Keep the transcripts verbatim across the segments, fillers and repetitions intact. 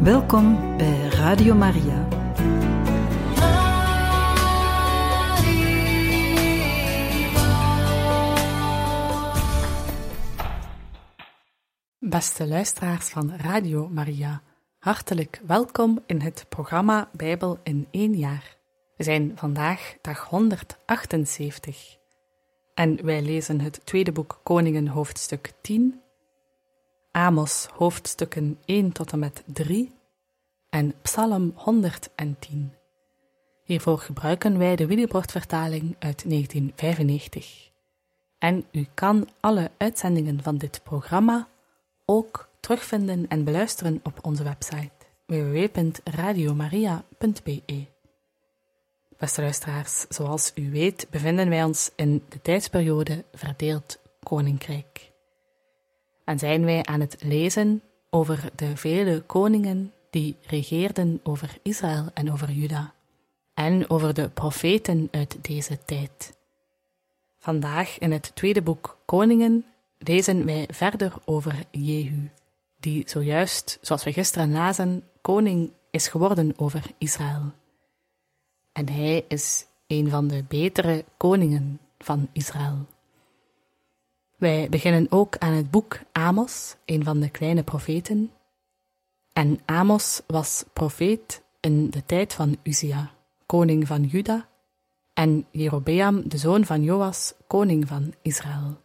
Welkom bij Radio Maria. Beste luisteraars van Radio Maria, hartelijk welkom in het programma Bijbel in één jaar. We zijn vandaag dag honderdachtenzeventig en wij lezen het tweede boek Koningen hoofdstuk tien, Amos hoofdstukken één tot en met drie en Psalm honderdtien. Hiervoor gebruiken wij de Willibrordvertaling uit negentien vijfennegentig. En u kan alle uitzendingen van dit programma ook terugvinden en beluisteren op onze website w w w punt radiomaria punt b e. Beste luisteraars, zoals u weet bevinden wij ons in de tijdsperiode Verdeeld Koninkrijk. En zijn wij aan het lezen over de vele koningen die regeerden over Israël en over Juda, en over de profeten uit deze tijd. Vandaag in het tweede boek Koningen lezen wij verder over Jehu, die zojuist, zoals we gisteren lazen, koning is geworden over Israël. En hij is een van de betere koningen van Israël. Wij beginnen ook aan het boek Amos, een van de kleine profeten. En Amos was profeet in de tijd van Uzia, koning van Juda, en Jerobeam, de zoon van Joas, koning van Israël.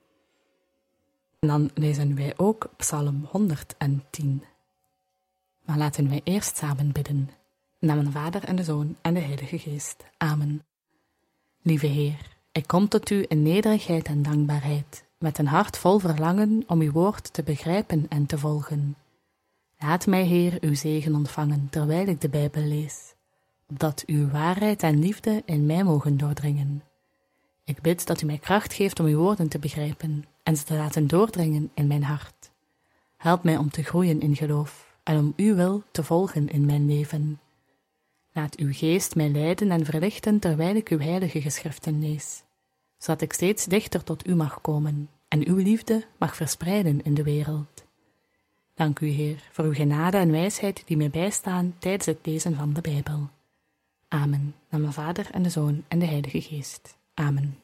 En dan lezen wij ook Psalm honderdtien. Maar laten wij eerst samen bidden. In naam van de Vader en de Zoon en de Heilige Geest. Amen. Lieve Heer, ik kom tot u in nederigheid en dankbaarheid, met een hart vol verlangen om uw woord te begrijpen en te volgen. Laat mij, Heer, uw zegen ontvangen terwijl ik de Bijbel lees, opdat uw waarheid en liefde in mij mogen doordringen. Ik bid dat u mij kracht geeft om uw woorden te begrijpen en ze te laten doordringen in mijn hart. Help mij om te groeien in geloof en om uw wil te volgen in mijn leven. Laat uw geest mij leiden en verlichten terwijl ik uw heilige geschriften lees, zodat ik steeds dichter tot u mag komen en uw liefde mag verspreiden in de wereld. Dank u, Heer, voor uw genade en wijsheid die mij bijstaan tijdens het lezen van de Bijbel. Amen. Namens de Vader en de Zoon en de Heilige Geest. Amen.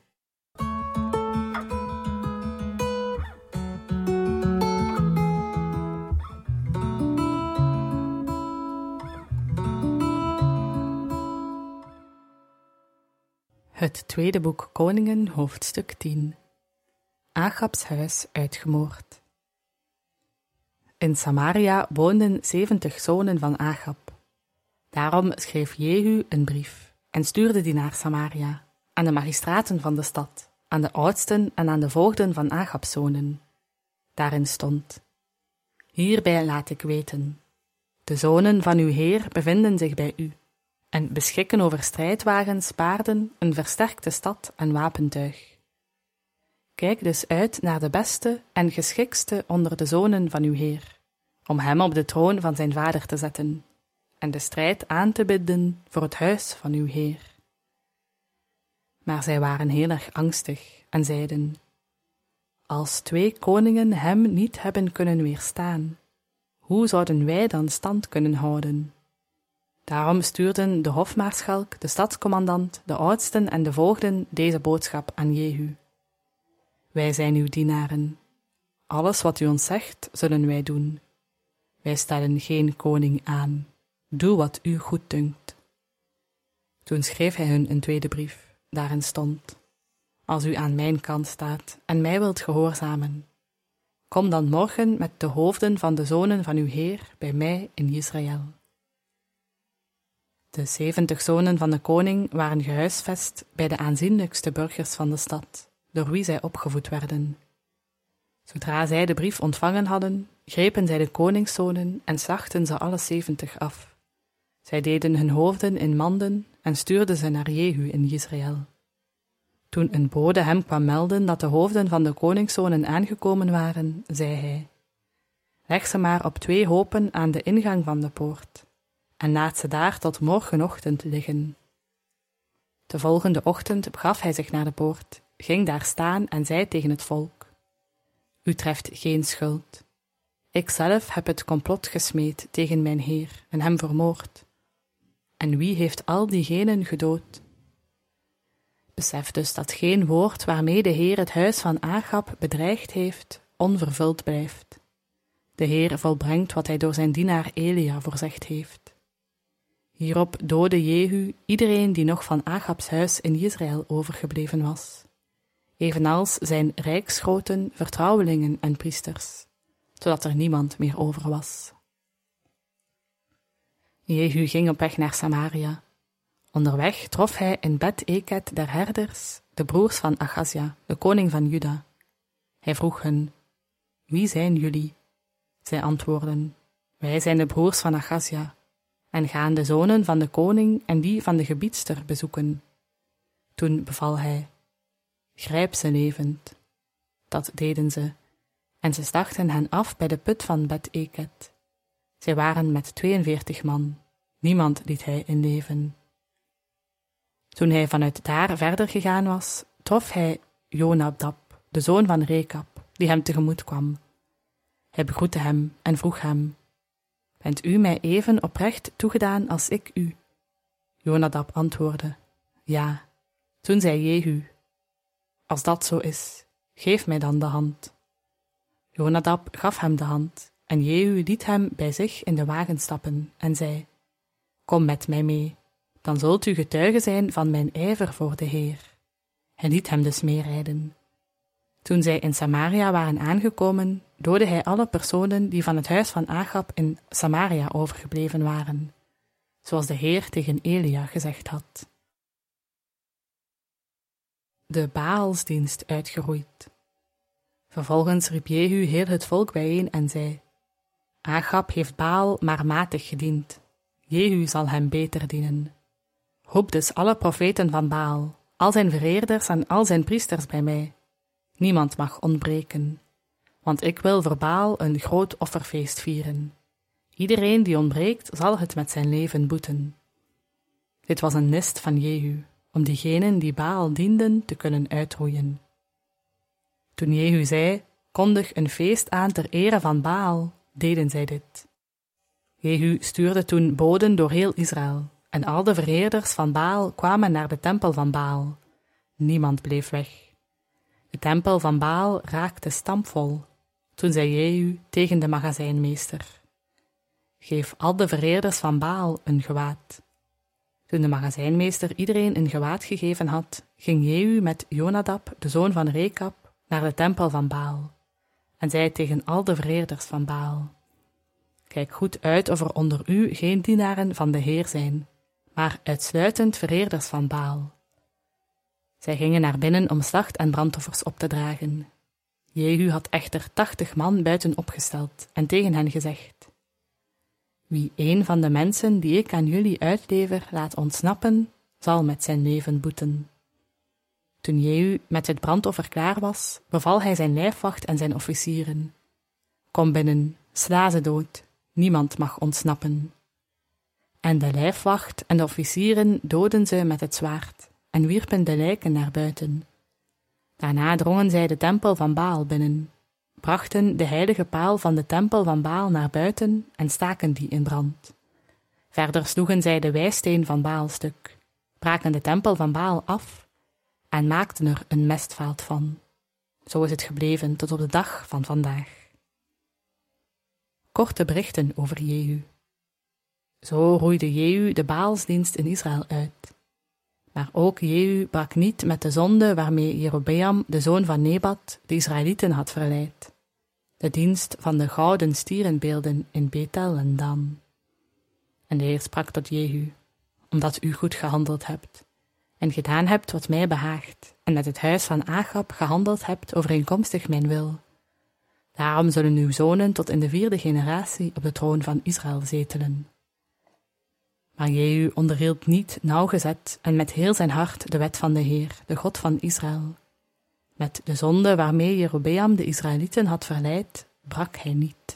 Het tweede boek Koningen, hoofdstuk tien. Achabs huis uitgemoord. In Samaria woonden zeventig zonen van Achab. Daarom schreef Jehu een brief en stuurde die naar Samaria, aan de magistraten van de stad, aan de oudsten en aan de voogden van Achabs zonen. Daarin stond: Hierbij laat ik weten, de zonen van uw Heer bevinden zich bij u en beschikken over strijdwagens, paarden, een versterkte stad en wapentuig. Kijk dus uit naar de beste en geschiktste onder de zonen van uw Heer, om hem op de troon van zijn vader te zetten en de strijd aan te binden voor het huis van uw Heer. Maar zij waren heel erg angstig en zeiden: Als twee koningen hem niet hebben kunnen weerstaan, hoe zouden wij dan stand kunnen houden? Daarom stuurden de hofmaarschalk, de stadscommandant, de oudsten en de voogden deze boodschap aan Jehu: Wij zijn uw dienaren. Alles wat u ons zegt, zullen wij doen. Wij stellen geen koning aan. Doe wat u goed dunkt. Toen schreef hij hun een tweede brief. Daarin stond: Als u aan mijn kant staat en mij wilt gehoorzamen, kom dan morgen met de hoofden van de zonen van uw Heer bij mij in Israël. De zeventig zonen van de koning waren gehuisvest bij de aanzienlijkste burgers van de stad, door wie zij opgevoed werden. Zodra zij de brief ontvangen hadden, grepen zij de koningszonen en slachtten ze alle zeventig af. Zij deden hun hoofden in manden en stuurden ze naar Jehu in Israël. Toen een bode hem kwam melden dat de hoofden van de koningszonen aangekomen waren, zei hij: Leg ze maar op twee hopen aan de ingang van de poort en laat ze daar tot morgenochtend liggen. De volgende ochtend begaf hij zich naar de poort, ging daar staan en zei tegen het volk: U treft geen schuld. Ikzelf heb het complot gesmeed tegen mijn Heer en hem vermoord. En wie heeft al diegenen gedood? Besef dus dat geen woord waarmee de Heer het huis van Agab bedreigd heeft, onvervuld blijft. De Heer volbrengt wat hij door zijn dienaar Elia voorzegd heeft. Hierop doodde Jehu iedereen die nog van Agabs huis in Israël overgebleven was, evenals zijn rijksgroten, vertrouwelingen en priesters, zodat er niemand meer over was. Jehu ging op weg naar Samaria. Onderweg trof hij in Bet-Eket der herders, de broers van Achazia, de koning van Juda. Hij vroeg hen, wie zijn jullie? Zij antwoordden, wij zijn de broers van Achazia, en gaan de zonen van de koning en die van de gebiedster bezoeken. Toen beval hij, grijp ze levend. Dat deden ze, en ze stachten hen af bij de put van Bet-Eket. Zij waren met tweeënveertig man, niemand liet hij in leven. Toen hij vanuit daar verder gegaan was, trof hij Jonadab, de zoon van Rekab, die hem tegemoet kwam. Hij begroette hem en vroeg hem, bent u mij even oprecht toegedaan als ik u? Jonadab antwoordde, ja. Toen zei Jehu, als dat zo is, geef mij dan de hand. Jonadab gaf hem de hand, en Jehu liet hem bij zich in de wagen stappen en zei, kom met mij mee, dan zult u getuige zijn van mijn ijver voor de Heer. Hij liet hem dus meerijden. Toen zij in Samaria waren aangekomen, doodde hij alle personen die van het huis van Agab in Samaria overgebleven waren, zoals de Heer tegen Elia gezegd had. De Baalsdienst uitgeroeid. Vervolgens riep Jehu heel het volk bijeen en zei, Agab heeft Baal maar matig gediend. Jehu zal hem beter dienen. Roep dus alle profeten van Baal, al zijn vereerders en al zijn priesters bij mij. Niemand mag ontbreken, want ik wil voor Baal een groot offerfeest vieren. Iedereen die ontbreekt, zal het met zijn leven boeten. Dit was een list van Jehu, om diegenen die Baal dienden te kunnen uitroeien. Toen Jehu zei, kondig een feest aan ter ere van Baal, deden zij dit. Jehu stuurde toen boden door heel Israël, en al de vereerders van Baal kwamen naar de tempel van Baal. Niemand bleef weg. De tempel van Baal raakte stampvol. Toen zei Jehu tegen de magazijnmeester, geef al de vereerders van Baal een gewaad. Toen de magazijnmeester iedereen een gewaad gegeven had, ging Jehu met Jonadab, de zoon van Rekab, naar de tempel van Baal, en zei tegen al de vereerders van Baal, kijk goed uit of er onder u geen dienaren van de Heer zijn, maar uitsluitend vereerders van Baal. Zij gingen naar binnen om slacht- en brandoffers op te dragen. Jehu had echter tachtig man buiten opgesteld en tegen hen gezegd, wie een van de mensen die ik aan jullie uitlever laat ontsnappen, zal met zijn leven boeten. Toen Jehu met het brandoffer klaar was, beval hij zijn lijfwacht en zijn officieren, kom binnen, sla ze dood, niemand mag ontsnappen. En de lijfwacht en de officieren doodden ze met het zwaard en wierpen de lijken naar buiten. Daarna drongen zij de tempel van Baal binnen, brachten de heilige paal van de tempel van Baal naar buiten en staken die in brand. Verder sloegen zij de wijsteen van Baal stuk, braken de tempel van Baal af en maakten er een mestvaalt van. Zo is het gebleven tot op de dag van vandaag. Korte berichten over Jehu. Zo roeide Jehu de Baalsdienst in Israël uit. Maar ook Jehu brak niet met de zonde waarmee Jerobeam, de zoon van Nebat, de Israëlieten had verleid. De dienst van de gouden stierenbeelden in Bethel en Dan. En de Heer sprak tot Jehu, omdat u goed gehandeld hebt, en gedaan hebt wat mij behaagt, en met het huis van Agab gehandeld hebt overeenkomstig mijn wil. Daarom zullen uw zonen tot in de vierde generatie op de troon van Israël zetelen. Maar Jehu onderhield niet nauwgezet en met heel zijn hart de wet van de Heer, de God van Israël. Met de zonde waarmee Jerobeam de Israëlieten had verleid, brak hij niet.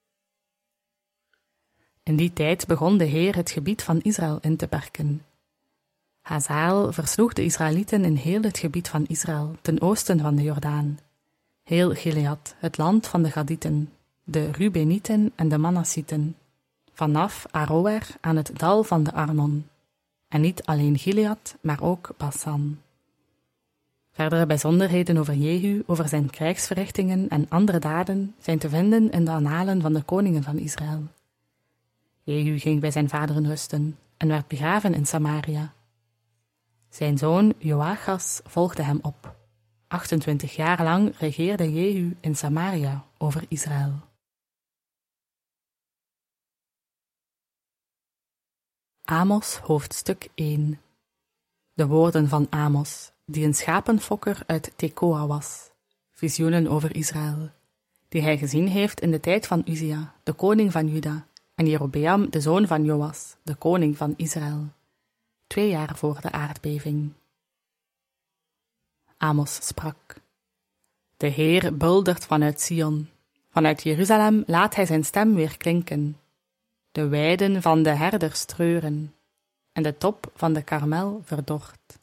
In die tijd begon de Heer het gebied van Israël in te perken. Hazael versloeg de Israëlieten in heel het gebied van Israël, ten oosten van de Jordaan. Heel Gilead, het land van de Gadieten, de Rubenieten en de Manassieten, vanaf Aroer aan het dal van de Arnon, en niet alleen Gilead, maar ook Basan. Verdere bijzonderheden over Jehu, over zijn krijgsverrichtingen en andere daden zijn te vinden in de annalen van de koningen van Israël. Jehu ging bij zijn vaderen rusten en werd begraven in Samaria. Zijn zoon Joachas volgde hem op. achtentwintig jaar lang regeerde Jehu in Samaria over Israël. Amos hoofdstuk één. De woorden van Amos, die een schapenfokker uit Tekoa was, visioenen over Israël, die hij gezien heeft in de tijd van Uzia, de koning van Juda, en Jerobeam, de zoon van Joas, de koning van Israël, twee jaar voor de aardbeving. Amos sprak: De Heer buldert vanuit Sion, vanuit Jeruzalem laat hij zijn stem weer klinken. De weiden van de herders treuren, en de top van de Karmel verdort.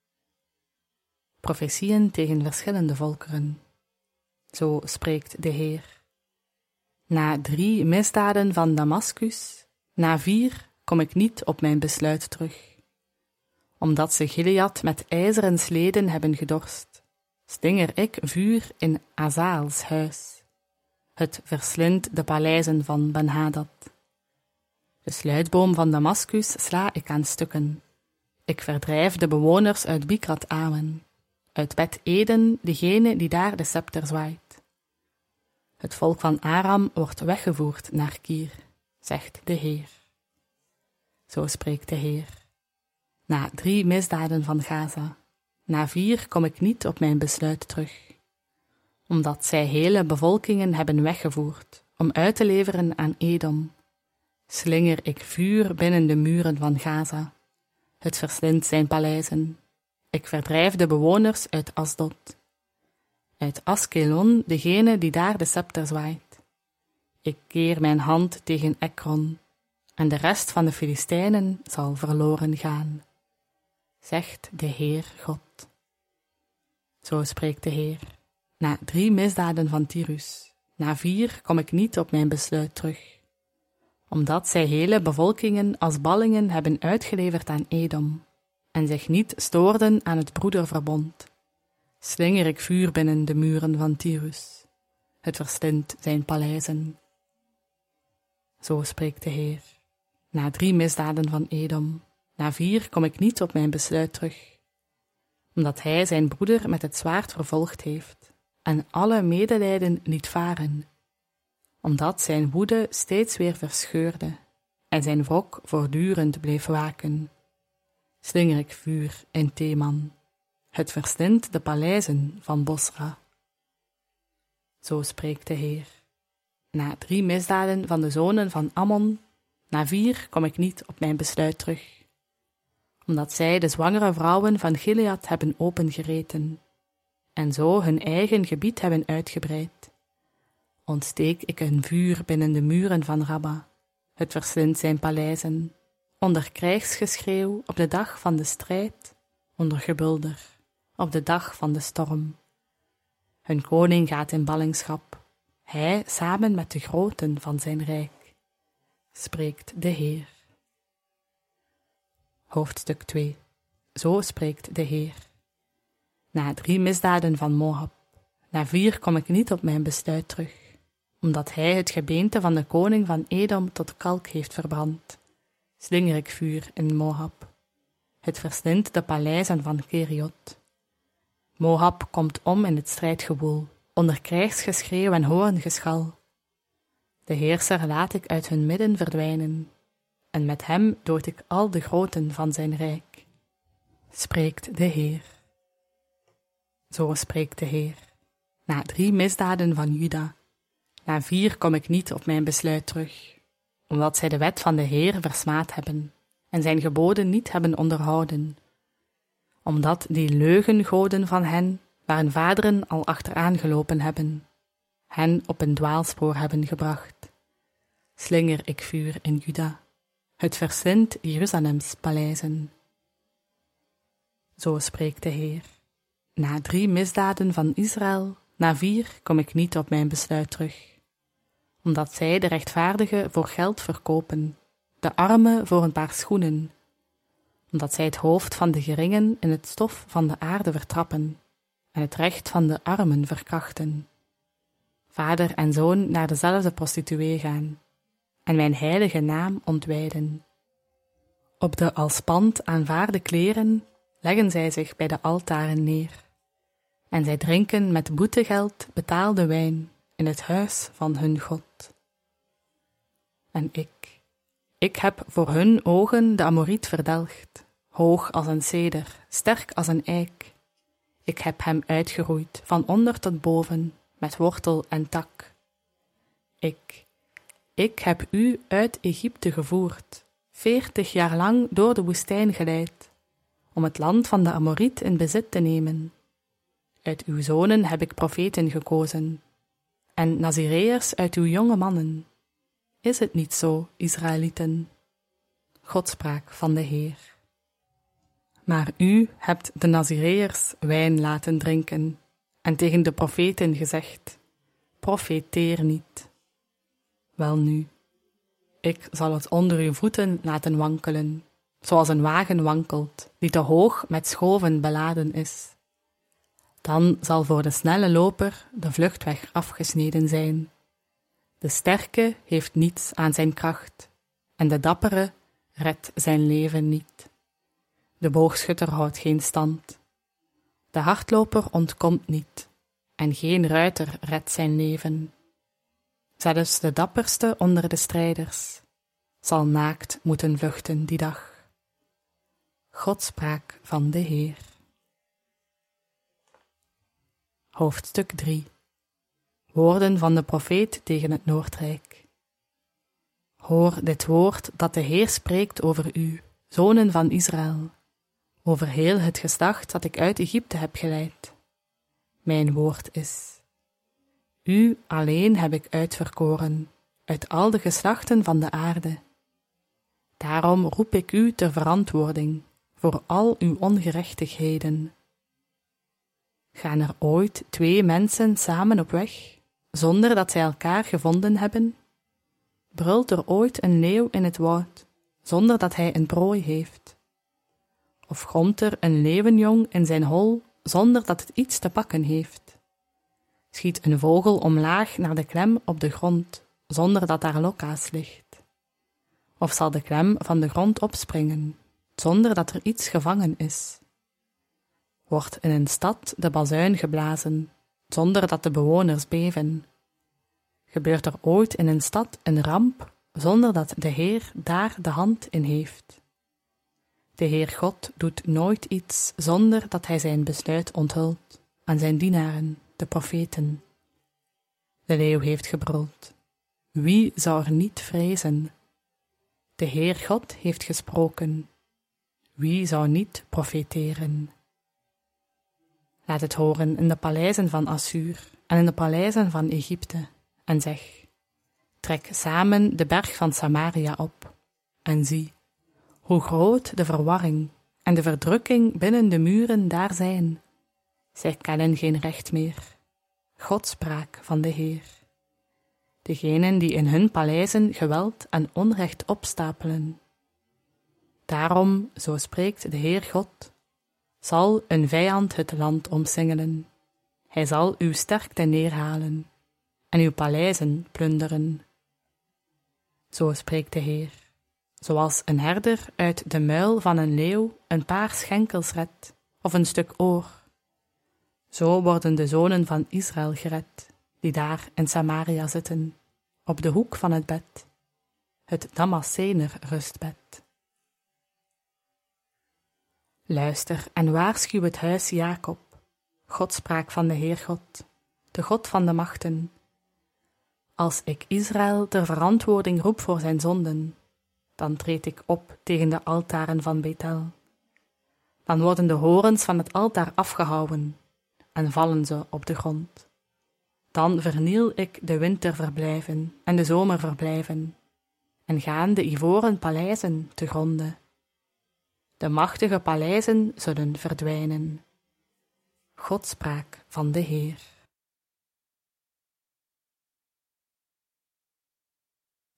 Profetieën tegen verschillende volkeren. Zo spreekt de Heer. Na drie misdaden van Damaskus, na vier, kom ik niet op mijn besluit terug. Omdat ze Gilead met ijzeren sleden hebben gedorst, stinger ik vuur in Azaels huis. Het verslindt de paleizen van Ben-Hadad. De sluitboom van Damaskus sla ik aan stukken. Ik verdrijf de bewoners uit Bikrat Awen, uit Bet Eden, degene die daar de scepter zwaait. Het volk van Aram wordt weggevoerd naar Kier, zegt de Heer. Zo spreekt de Heer. Na drie misdaden van Gaza, na vier kom ik niet op mijn besluit terug, omdat zij hele bevolkingen hebben weggevoerd om uit te leveren aan Edom. Slinger ik vuur binnen de muren van Gaza. Het verslindt zijn paleizen. Ik verdrijf de bewoners uit Asdod. Uit Askelon, degene die daar de scepter zwaait. Ik keer mijn hand tegen Ekron, en de rest van de Filistijnen zal verloren gaan, zegt de Heer God. Zo spreekt de Heer. Na drie misdaden van Tyrus, na vier kom ik niet op mijn besluit terug, omdat zij hele bevolkingen als ballingen hebben uitgeleverd aan Edom, en zich niet stoorden aan het broederverbond. Slinger ik vuur binnen de muren van Tyrus. Het verslindt zijn paleizen. Zo spreekt de Heer. Na drie misdaden van Edom, na vier kom ik niet op mijn besluit terug, omdat hij zijn broeder met het zwaard vervolgd heeft, en alle medelijden liet varen, omdat zijn woede steeds weer verscheurde, en zijn wrok voortdurend bleef waken. Slinger ik vuur in Teman. Het verslindt de paleizen van Bosra. Zo spreekt de Heer. Na drie misdaden van de zonen van Ammon, na vier kom ik niet op mijn besluit terug, omdat zij de zwangere vrouwen van Gilead hebben opengereten, en zo hun eigen gebied hebben uitgebreid. Ontsteek ik een vuur binnen de muren van Rabba. Het verslindt zijn paleizen, onder krijgsgeschreeuw op de dag van de strijd, onder gebulder, op de dag van de storm. Hun koning gaat in ballingschap, hij samen met de groten van zijn rijk, spreekt de Heer. Hoofdstuk twee. Zo spreekt de Heer. Na drie misdaden van Moab, na vier kom ik niet op mijn besluit terug, omdat hij het gebeente van de koning van Edom tot kalk heeft verbrand. Slinger ik vuur in Moab. Het verslindt de paleizen van Keriot. Moab komt om in het strijdgewoel, onder krijgsgeschreeuw en hoorngeschal. De heerser laat ik uit hun midden verdwijnen, en met hem dood ik al de groten van zijn rijk, spreekt de Heer. Zo spreekt de Heer. Na drie misdaden van Juda, na vier kom ik niet op mijn besluit terug, omdat zij de wet van de Heer versmaad hebben en zijn geboden niet hebben onderhouden, omdat die leugengoden van hen, waar hun vaderen al achteraan gelopen hebben, hen op een dwaalspoor hebben gebracht. Slinger ik vuur in Juda, het verslindt Jeruzalems paleizen. Zo spreekt de Heer. Na drie misdaden van Israël, na vier kom ik niet op mijn besluit terug, omdat zij de rechtvaardigen voor geld verkopen, de armen voor een paar schoenen, omdat zij het hoofd van de geringen in het stof van de aarde vertrappen en het recht van de armen verkrachten. Vader en zoon naar dezelfde prostituee gaan en mijn heilige naam ontwijden. Op de als pand aanvaarde kleren leggen zij zich bij de altaren neer en zij drinken met boetegeld betaalde wijn in het huis van hun God. En ik, ik heb voor hun ogen de Amoriet verdelgd, hoog als een ceder, sterk als een eik. Ik heb hem uitgeroeid, van onder tot boven, met wortel en tak. Ik, ik heb u uit Egypte gevoerd, veertig jaar lang door de woestijn geleid, om het land van de Amoriet in bezit te nemen. Uit uw zonen heb ik profeten gekozen, en Nazireërs uit uw jonge mannen. Is het niet zo, Israëlieten? Godspraak van de Heer. Maar u hebt de Nazireërs wijn laten drinken, en tegen de profeten gezegd, profeteer niet. Welnu, ik zal het onder uw voeten laten wankelen, zoals een wagen wankelt, die te hoog met schoven beladen is. Dan zal voor de snelle loper de vluchtweg afgesneden zijn. De sterke heeft niets aan zijn kracht, en de dappere redt zijn leven niet. De boogschutter houdt geen stand. De hardloper ontkomt niet, en geen ruiter redt zijn leven. Zelfs de dapperste onder de strijders zal naakt moeten vluchten die dag. Godspraak van de Heer. Hoofdstuk drie. Woorden van de profeet tegen het Noordrijk. Hoor dit woord dat de Heer spreekt over u, zonen van Israël, over heel het geslacht dat ik uit Egypte heb geleid. Mijn woord is: u alleen heb ik uitverkoren, uit al de geslachten van de aarde. Daarom roep ik u ter verantwoording voor al uw ongerechtigheden. Gaan er ooit twee mensen samen op weg, zonder dat zij elkaar gevonden hebben? Brult er ooit een leeuw in het woud, zonder dat hij een prooi heeft? Of gromt er een leeuwenjong in zijn hol, zonder dat het iets te pakken heeft? Schiet een vogel omlaag naar de klem op de grond, zonder dat daar lokaas ligt? Of zal de klem van de grond opspringen, zonder dat er iets gevangen is? Wordt in een stad de bazuin geblazen, zonder dat de bewoners beven? Gebeurt er ooit in een stad een ramp, zonder dat de Heer daar de hand in heeft? De Heer God doet nooit iets zonder dat hij zijn besluit onthult aan zijn dienaren, de profeten. De leeuw heeft gebruld. Wie zou er niet vrezen? De Heer God heeft gesproken. Wie zou niet profeteren? Laat het horen in de paleizen van Assuur en in de paleizen van Egypte, en zeg: trek samen de berg van Samaria op, en zie hoe groot de verwarring en de verdrukking binnen de muren daar zijn. Zij kennen geen recht meer. Godspraak van de Heer. Degenen die in hun paleizen geweld en onrecht opstapelen. Daarom, zo spreekt de Heer God, zal een vijand het land omsingelen. Hij zal uw sterkte neerhalen en uw paleizen plunderen. Zo spreekt de Heer, zoals een herder uit de muil van een leeuw een paar schenkels redt, of een stuk oor. Zo worden de zonen van Israël gered, die daar in Samaria zitten, op de hoek van het bed, het Damascener rustbed. Luister en waarschuw het huis Jacob, Godspraak van de Heer God, de God van de machten. Als ik Israël ter verantwoording roep voor zijn zonden, dan treed ik op tegen de altaren van Bethel. Dan worden de horens van het altaar afgehouwen en vallen ze op de grond. Dan verniel ik de winterverblijven en de zomerverblijven, en gaan de ivoren paleizen te gronde. De machtige paleizen zullen verdwijnen. Godspraak van de Heer.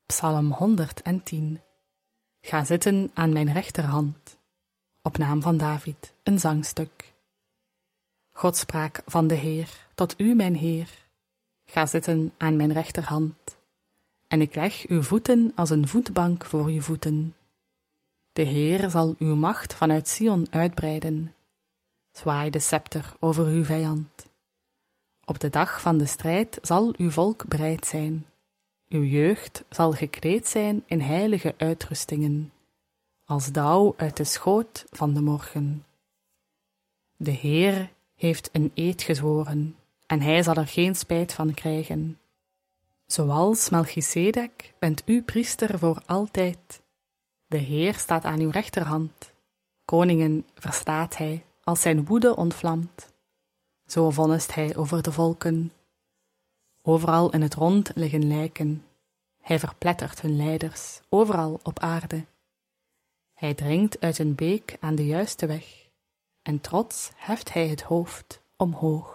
Psalm honderdtien. Ga zitten aan mijn rechterhand. Op naam van David, een zangstuk. God sprak van de Heer tot u, mijn Heer. Ga zitten aan mijn rechterhand. En ik leg uw voeten als een voetbank voor uw voeten. De Heer zal uw macht vanuit Sion uitbreiden. Zwaai de scepter over uw vijand. Op de dag van de strijd zal uw volk bereid zijn. Uw jeugd zal gekleed zijn in heilige uitrustingen, als dauw uit de schoot van de morgen. De Heer heeft een eed gezworen, en hij zal er geen spijt van krijgen. Zoals Melchisedek bent u priester voor altijd. De Heer staat aan uw rechterhand. Koningen verslaat hij, als zijn woede ontvlamt. Zo vonnist hij over de volken. Overal in het rond liggen lijken. Hij verplettert hun leiders, overal op aarde. Hij dringt uit een beek aan de juiste weg, en trots heft hij het hoofd omhoog.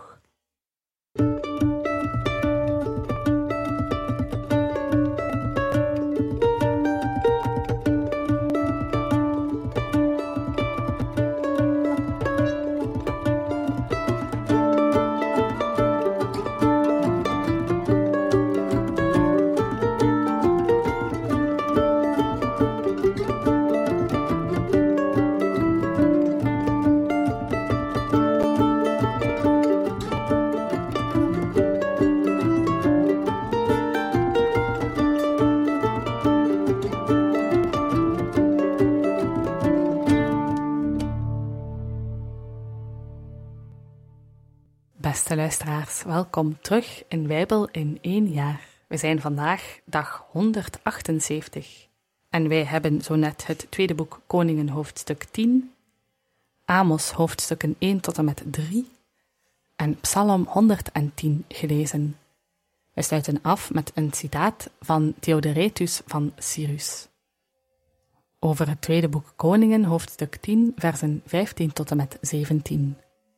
Beste luisteraars, welkom terug in Bijbel in één jaar. We zijn vandaag dag honderdachtenzeventig en wij hebben zo net het tweede boek Koningen hoofdstuk tien, Amos hoofdstukken één tot en met drie en Psalm honderdtien gelezen. We sluiten af met een citaat van Theodoretus van Cyrus. Over het tweede boek Koningen hoofdstuk tien, versen vijftien tot en met zeventien.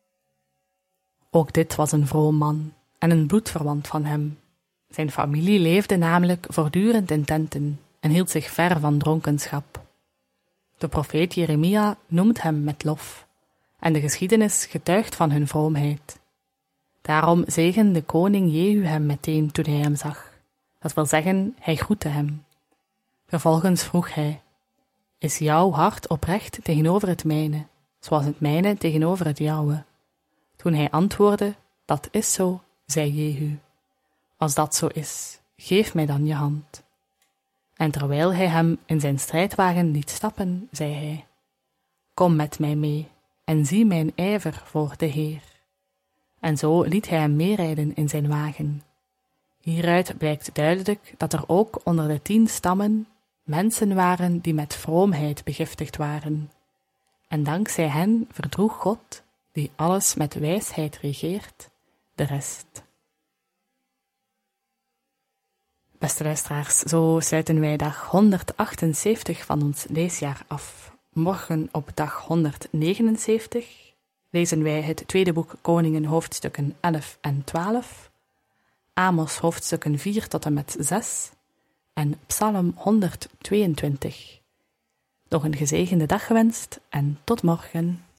Ook dit was een vroom man en een bloedverwant van hem. Zijn familie leefde namelijk voortdurend in tenten en hield zich ver van dronkenschap. De profeet Jeremia noemt hem met lof, en de geschiedenis getuigt van hun vroomheid. Daarom zegende koning Jehu hem meteen toen hij hem zag. Dat wil zeggen, hij groette hem. Vervolgens vroeg hij: Is jouw hart oprecht tegenover het mijne, zoals het mijne tegenover het jouwe? Toen hij antwoordde: Dat is zo, zei Jehu. Als dat zo is, geef mij dan je hand. En terwijl hij hem in zijn strijdwagen liet stappen, zei hij: Kom met mij mee en zie mijn ijver voor de Heer. En zo liet hij hem meerijden in zijn wagen. Hieruit blijkt duidelijk dat er ook onder de tien stammen mensen waren die met vroomheid begiftigd waren. En dankzij hen verdroeg God, die alles met wijsheid regeert, de rest. Beste luisteraars, zo sluiten wij dag honderdachtenzeventig van ons leesjaar af. Morgen op dag honderdnegenenzeventig lezen wij het tweede boek Koningen hoofdstukken elf en twaalf, Amos hoofdstukken vier tot en met zes en Psalm honderdtweeëntwintig. Nog een gezegende dag gewenst en tot morgen.